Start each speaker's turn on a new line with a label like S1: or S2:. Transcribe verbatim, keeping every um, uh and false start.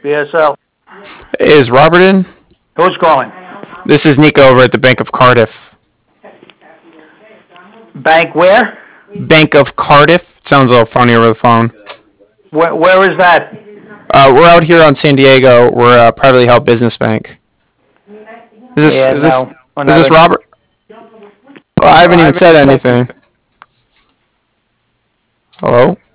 S1: B S L.
S2: Is Robert in?
S1: Who's calling?
S2: This is Nico over at the Bank of Cardiff.
S1: Bank where?
S2: Bank of Cardiff? It sounds a little funny over the phone.
S1: Where, where is that?
S2: Uh, we're out here on San Diego. We're a privately held business bank. Is this
S1: Yeah,
S2: is this
S1: no.
S2: is this Robert? Well, I haven't even said anything. Hello?